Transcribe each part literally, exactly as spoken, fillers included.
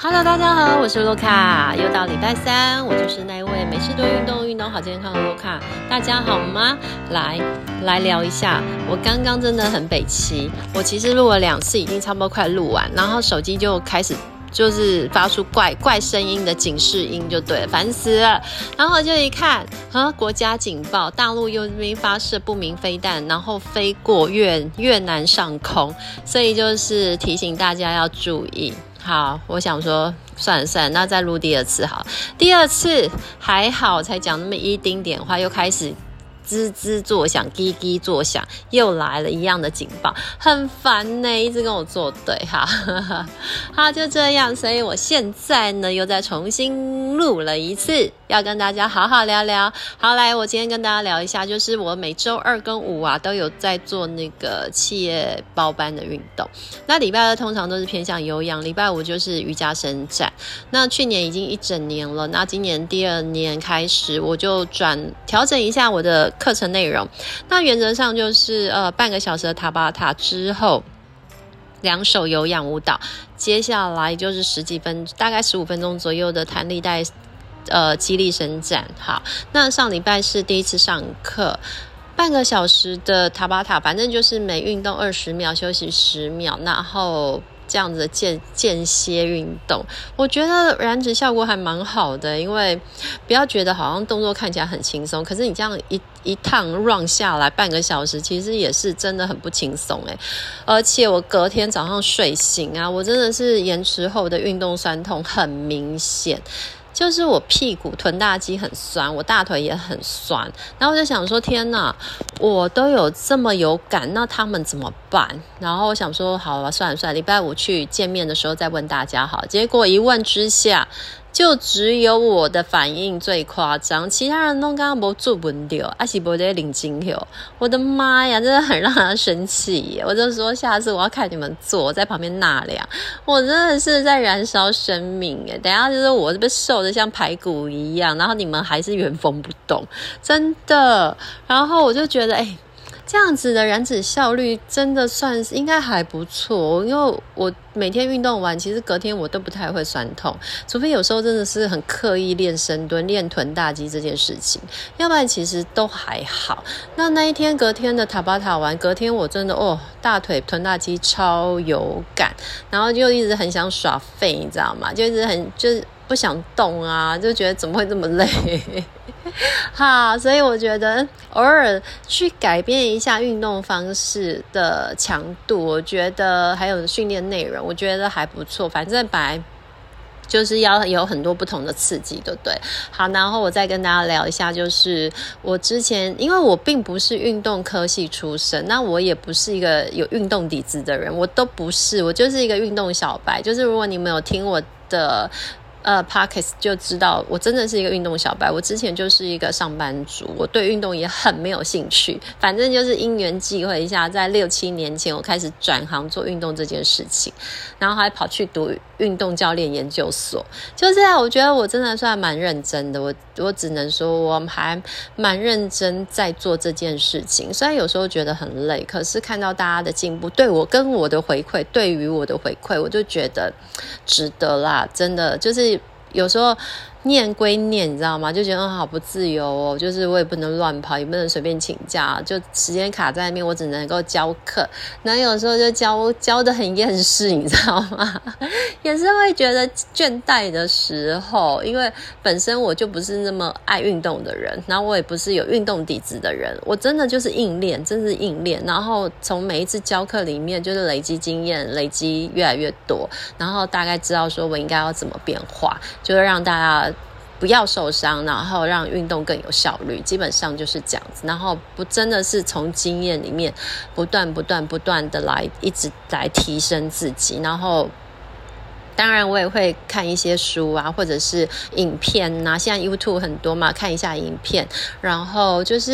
Hello， 大家好，我是洛卡，又到礼拜三，我就是那一位没事多运动，运动好健康的洛卡。大家好吗？来来聊一下，我刚刚真的很北七，我其实录了两次，已经差不多快录完，然后手机就开始就是发出怪怪声音的警示音，就对了，烦死了。然后就一看，啊，国家警报，大陆又这边发射不明飞弹，然后飞过越越南上空，所以就是提醒大家要注意。好，我想说算了算了，那再录第二次好。第二次还好，才讲那么一丁点话，又开始吱吱作响，叽叽作响，又来了一样的警报，很烦呢、欸，一直跟我作对哈。好，就这样，所以我现在呢又再重新录了一次，要跟大家好好聊聊。好，来，我今天跟大家聊一下，就是我每周二跟五啊都有在做那个企业包班的运动。那礼拜二通常都是偏向有氧，礼拜五就是瑜伽伸展。那去年已经一整年了，那今年第二年开始，我就转调整一下我的课程内容。那原则上就是呃半个小时的塔巴塔之后，两手有氧舞蹈，接下来就是十几分，大概十五分钟左右的弹力带呃肌力伸展。好，那上礼拜是第一次上课。半个小时的塔巴塔，反正就是每运动二十秒休息十秒，然后这样子的间间歇运动，我觉得燃脂效果还蛮好的。因为不要觉得好像动作看起来很轻松，可是你这样一一趟 run 下来半个小时，其实也是真的很不轻松诶。而且我隔天早上睡醒啊，我真的是延迟后的运动酸痛很明显。就是我屁股臀大肌很酸，我大腿也很酸，然后我就想说天哪，我都有这么有感，那他们怎么办？然后我想说好了算了算了，礼拜五去见面的时候再问大家好。结果一问之下，就只有我的反应最夸张，其他人都刚刚没做问到，还是没在领金票。我的妈呀，真的很让他生气耶！我就说下次我要看你们做，在旁边纳凉，我真的是在燃烧生命耶！等一下就是我被瘦得像排骨一样，然后你们还是原封不动，真的。然后我就觉得，哎、欸。这样子的燃脂效率真的算是应该还不错，因为我每天运动完，其实隔天我都不太会酸痛，除非有时候真的是很刻意练深蹲、练臀大肌这件事情，要不然其实都还好。那那一天隔天的塔巴塔完，隔天我真的哦，大腿臀大肌超有感，然后就一直很想耍废，你知道吗？就一直很就是不想动啊，就觉得怎么会这么累？好，所以我觉得偶尔去改变一下运动方式的强度，我觉得还有训练内容，我觉得还不错。反正本来就是要有很多不同的刺激，对不对？好，然后我再跟大家聊一下，就是我之前因为我并不是运动科系出身，那我也不是一个有运动底子的人，我都不是，我就是一个运动小白。就是如果你们有听我的呃 Podcast 就知道我真的是一个运动小白。我之前就是一个上班族，我对运动也很没有兴趣，反正就是因缘际会一下，在六七年前我开始转行做运动这件事情，然后还跑去读运动教练研究所。就这样，我觉得我真的算蛮认真的，我我只能说我还蛮认真在做这件事情。虽然有时候觉得很累，可是看到大家的进步，对我跟我的回馈，对于我的回馈，我就觉得值得啦。真的就是有时候念归念，你知道吗？就觉得好不自由哦，就是我也不能乱跑，也不能随便请假，就时间卡在那边，我只能够教课。那有时候就教教得很厌世，你知道吗？也是会觉得倦怠的时候，因为本身我就不是那么爱运动的人，然后我也不是有运动底子的人，我真的就是硬练，真是硬练。然后从每一次教课里面，就是累积经验，累积越来越多，然后大概知道说我应该要怎么变化，就是让大家不要受伤，然后让运动更有效率，基本上就是这样子。然后不真的是从经验里面不断不断不断的来一直来提升自己。然后当然我也会看一些书啊，或者是影片啊，现在 YouTube 很多嘛，看一下影片，然后就是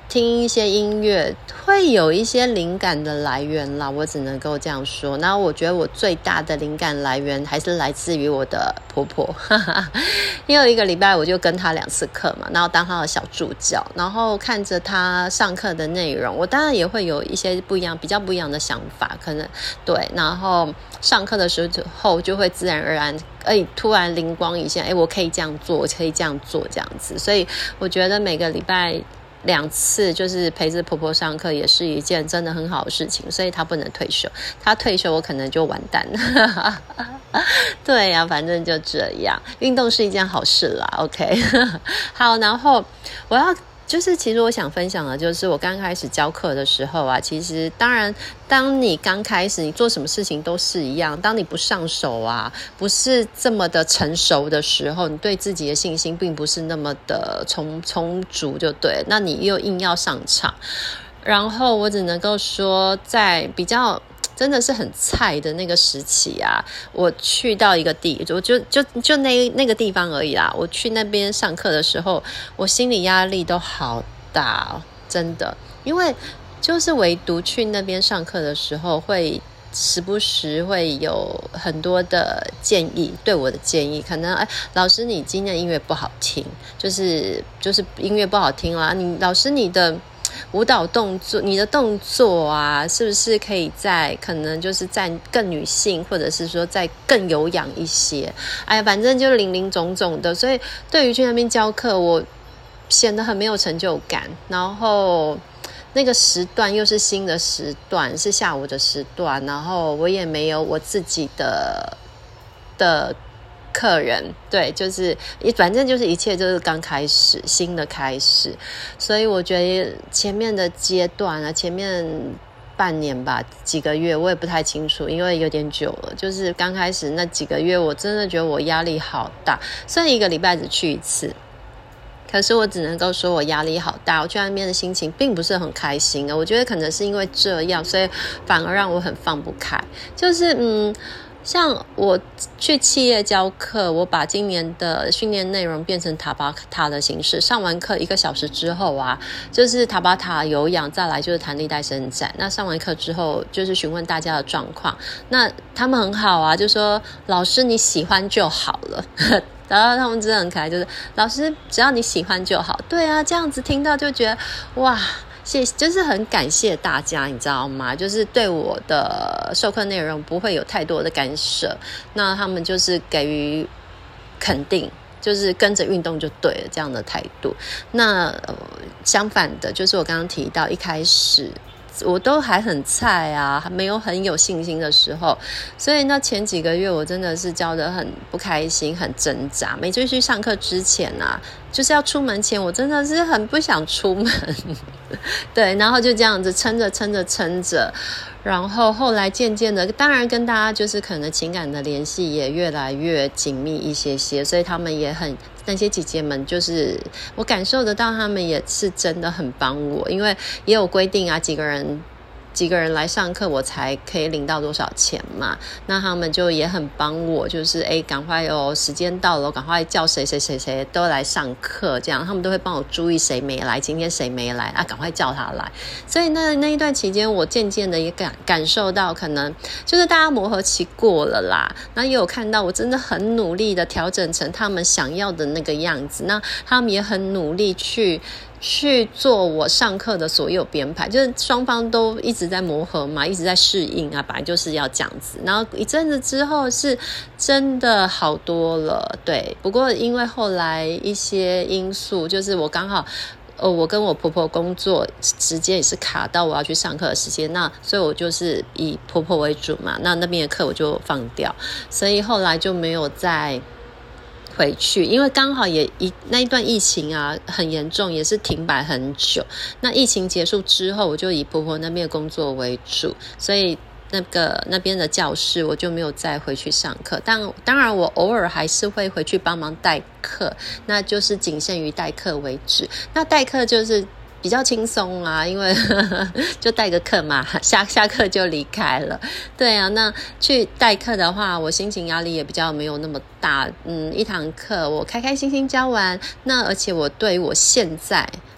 听一些音乐，会有一些灵感的来源啦，我只能够这样说。然后我觉得我最大的灵感来源还是来自于我的婆婆，因为一个礼拜我就跟她两次课嘛，然后当她的小助教，然后看着她上课的内容，我当然也会有一些不一样、比较不一样的想法，可能对，然后上课的时候就会自然而然，哎，突然灵光一现，哎，我可以这样做，我可以这样做，这样子。所以我觉得每个礼拜两次就是陪着婆婆上课也是一件真的很好的事情，所以她不能退休，她退休我可能就完蛋了。对呀、啊，反正就这样，运动是一件好事啦。 OK 好，然后我要就是其实我想分享的就是我刚开始教课的时候啊，其实当然当你刚开始你做什么事情都是一样，当你不上手啊，不是这么的成熟的时候，你对自己的信心并不是那么的充充足就对，那你又硬要上场，然后我只能够说在比较真的是很菜的那个时期啊，我去到一个地，我就就就那那个地方而已啦。我去那边上课的时候，我心理压力都好大哦，真的，因为就是唯独去那边上课的时候，会时不时会有很多的建议，对我的建议，可能哎，老师你今天的音乐不好听，就是就是音乐不好听啦，你老师你的舞蹈动作，你的动作啊，是不是可以再可能就是再更女性，或者是说再更有氧一些？哎呀，反正就零零总总的，所以对于去那边教课，我显得很没有成就感。然后那个时段又是新的时段，是下午的时段，然后我也没有我自己的的。客人对，就是反正就是一切就是刚开始，新的开始，所以我觉得前面的阶段啊，前面半年吧，几个月我也不太清楚，因为有点久了。就是刚开始那几个月，我真的觉得我压力好大，虽然一个礼拜只去一次。可是我只能够说我压力好大，我去那边的心情并不是很开心啊。我觉得可能是因为这样，所以反而让我很放不开。就是嗯。像我去企业教课，我把今年的训练内容变成塔巴塔的形式，上完课一个小时之后啊，就是塔巴塔有氧，再来就是弹力带伸展。那上完课之后就是询问大家的状况，那他们很好啊，就说老师你喜欢就好了。然后他们真的很可爱，就是老师只要你喜欢就好。对啊，这样子听到就觉得哇，谢就是很感谢大家，你知道吗？就是对我的授课内容不会有太多的干涉，那他们就是给予肯定，就是跟着运动就对了这样的态度。那、呃、相反的，就是我刚刚提到一开始我都还很菜啊，还没有很有信心的时候，所以那前几个月我真的是教得很不开心，很挣扎。每次去上课之前啊，就是要出门前，我真的是很不想出门。对，然后就这样子撑着撑着撑着，然后后来渐渐的，当然跟大家就是可能情感的联系也越来越紧密一些些，所以他们也很那些姐姐们，就是我感受得到他们也是真的很帮我，因为也有规定啊，几个人几个人来上课我才可以领到多少钱嘛，那他们就也很帮我，就是哎，赶快哦，时间到了，赶快叫谁谁谁谁都来上课，这样他们都会帮我注意谁没来，今天谁没来啊，赶快叫他来。所以那那一段期间，我渐渐的也感感受到，可能就是大家磨合期过了啦，那也有看到我真的很努力的调整成他们想要的那个样子，那他们也很努力去去做我上课的所有编排，就是双方都一直在磨合嘛，一直在适应啊，本来就是要这样子。然后一阵子之后是真的好多了，对。不过因为后来一些因素，就是我刚好呃，我跟我婆婆工作时间也是卡到我要去上课的时间，那所以我就是以婆婆为主嘛，那那边的课我就放掉，所以后来就没有再回去，因为刚好也一那一段疫情啊很严重，也是停摆很久。那疫情结束之后，我就以婆婆那边的工作为主，所以那个那边的教室我就没有再回去上课。但当然我偶尔还是会回去帮忙代课，那就是仅限于代课为止。那代课就是比较轻松啊，因为呵呵就代个课嘛，下下课就离开了。对啊，那去代课的话，我心情压力也比较没有那么大。嗯，一堂课我开开心心教完，那而且我对于我现在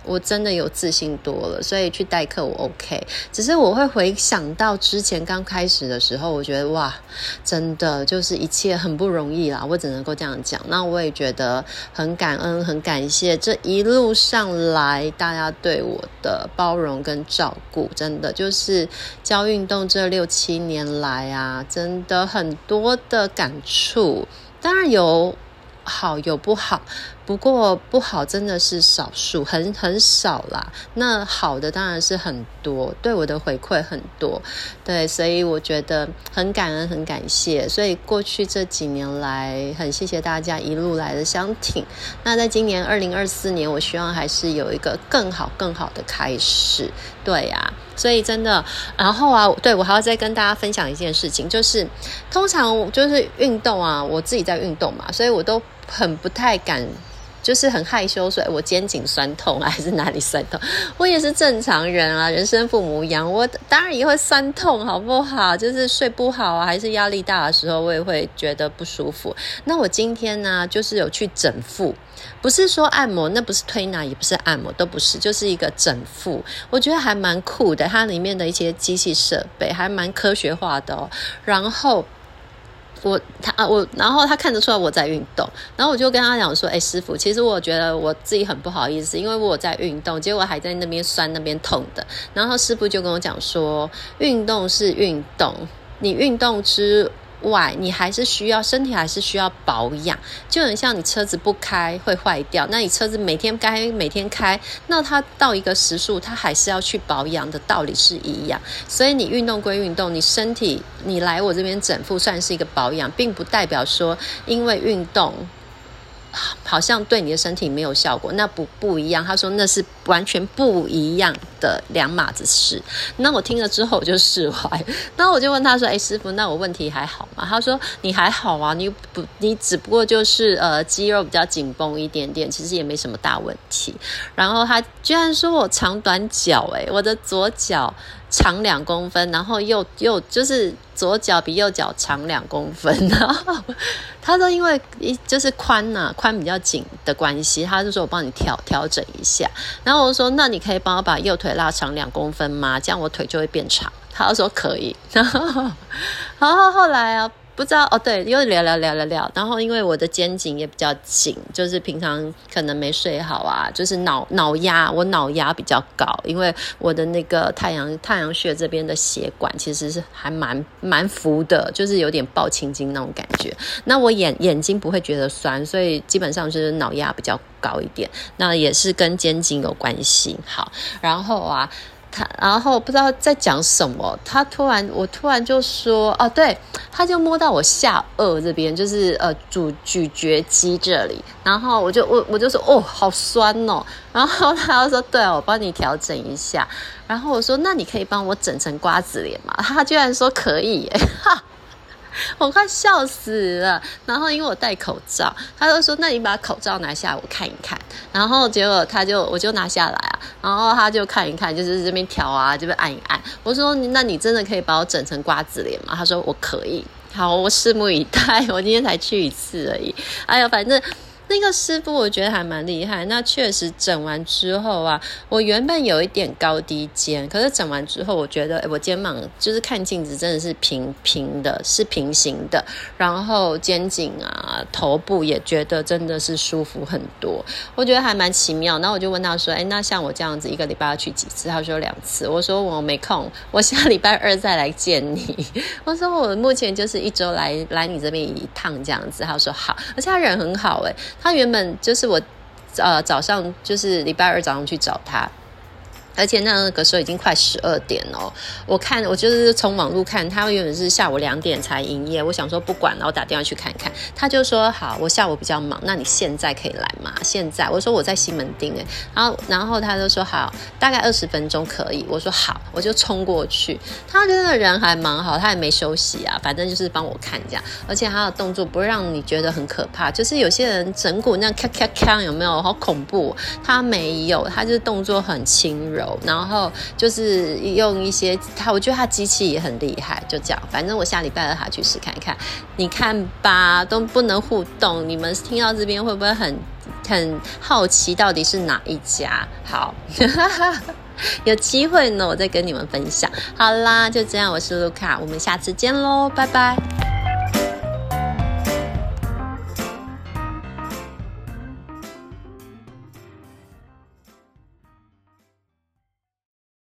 我真的有自信多了，所以去代课我 OK。只是我会回想到之前刚开始的时候，我觉得哇，真的就是一切很不容易啦，我只能够这样讲。那我也觉得很感恩，很感谢这一路上来大家对我的包容跟照顾，真的就是教运动这六七年来啊，真的很多的感触。当然有好有不好，不过不好真的是少数，很很少啦。那好的当然是很多，对我的回馈很多，对，所以我觉得很感恩，很感谢。所以过去这几年来，很谢谢大家一路来的相挺。那在今年二零二四年，我希望还是有一个更好、更好的开始。对呀、啊，所以真的，然后啊，对我还要再跟大家分享一件事情，就是通常就是运动啊，我自己在运动嘛，所以我都很不太敢。就是很害羞，说我肩颈酸痛还是哪里酸痛，我也是正常人啊，人生父母养我，当然也会酸痛，好不好？就是睡不好啊，还是压力大的时候，我也会觉得不舒服。那我今天呢，就是有去整腹，不是说按摩，那不是推拿，也不是按摩，都不是，就是一个整腹，我觉得还蛮酷的，它里面的一些机器设备还蛮科学化的哦，然后。我他啊我，然后他看得出来我在运动，然后我就跟他讲说，哎，师傅，其实我觉得我自己很不好意思，因为我在运动，结果还在那边酸那边痛的。然后师傅就跟我讲说，运动是运动，你运动之外，你还是需要身体还是需要保养，就很像你车子不开会坏掉，那你车子每天该每天开，那它到一个时速它还是要去保养的道理是一样。所以你运动归运动，你身体你来我这边整复算是一个保养，并不代表说因为运动好像对你的身体没有效果，那不不一样。他说那是完全不一样的两码子事。那我听了之后我就释怀，那我就问他说：“哎，师傅，那我问题还好吗？”他说：“你还好啊，你不你只不过就是呃肌肉比较紧绷一点点，其实也没什么大问题。”然后他居然说我长短脚，哎，我的左脚长两公分，然后右右就是左脚比右脚长两公分，然后他说因为就是宽呐、啊，宽比较紧的关系，他就说我帮你调调整一下，然后我说那你可以帮我把右腿拉长两公分吗？这样我腿就会变长。他就说可以，然后然后后来啊。不知道哦，对，又聊聊聊聊聊，然后因为我的肩颈也比较紧，就是平常可能没睡好啊，就是脑脑压，我脑压比较高，因为我的那个太阳太阳穴这边的血管其实是还蛮蛮浮的，就是有点爆青筋那种感觉。那我眼眼睛不会觉得酸，所以基本上就是脑压比较高一点，那也是跟肩颈有关系。好，然后啊。他然后不知道在讲什么，他突然我突然就说哦，对，他就摸到我下颚这边，就是呃咀咀嚼肌这里，然后我就我我就说哦，好酸哦，然后他就说对哦，我帮你调整一下，然后我说那你可以帮我整成瓜子脸吗？他居然说可以耶，哈。我快笑死了，然后因为我戴口罩，他就说那你把口罩拿下来我看一看，然后结果他就我就拿下来啊，然后他就看一看，就是这边调啊这边按一按，我说那你真的可以把我整成瓜子脸吗？他说我可以。好，我拭目以待，我今天才去一次而已。哎呀，反正那个师傅我觉得还蛮厉害，那确实整完之后啊，我原本有一点高低肩，可是整完之后我觉得我肩膀就是看镜子真的是平平的，是平行的，然后肩颈啊头部也觉得真的是舒服很多，我觉得还蛮奇妙。然后我就问他说，哎，那像我这样子一个礼拜要去几次？他说两次。我说我没空，我下礼拜二再来见你。我说我目前就是一周来来你这边一趟这样子。他说好，而且他人很好哎、欸。他原本就是我，呃，早上就是礼拜二早上去找他，而且那个时候已经快十二点哦。我看我就是从网络看，他原本是下午两点才营业，我想说不管了，我打电话去看看。他就说好，我下午比较忙，那你现在可以来吗？现在我说我在西门町哎，然后然后他就说好，大概二十分钟可以。我说好，我就冲过去。他真的人还蛮好，他也没休息啊，反正就是帮我看这样，而且他的动作不会让你觉得很可怕，就是有些人整骨那样咔咔咔有没有好恐怖？他没有，他就是动作很轻柔。然后就是用一些他，我觉得他机器也很厉害，就这样。反正我下礼拜二他去试看看，你看吧，都不能互动。你们听到这边会不会很很好奇到底是哪一家。好有机会呢我再跟你们分享。好啦，就这样，我是卢卡，我们下次见咯，拜拜。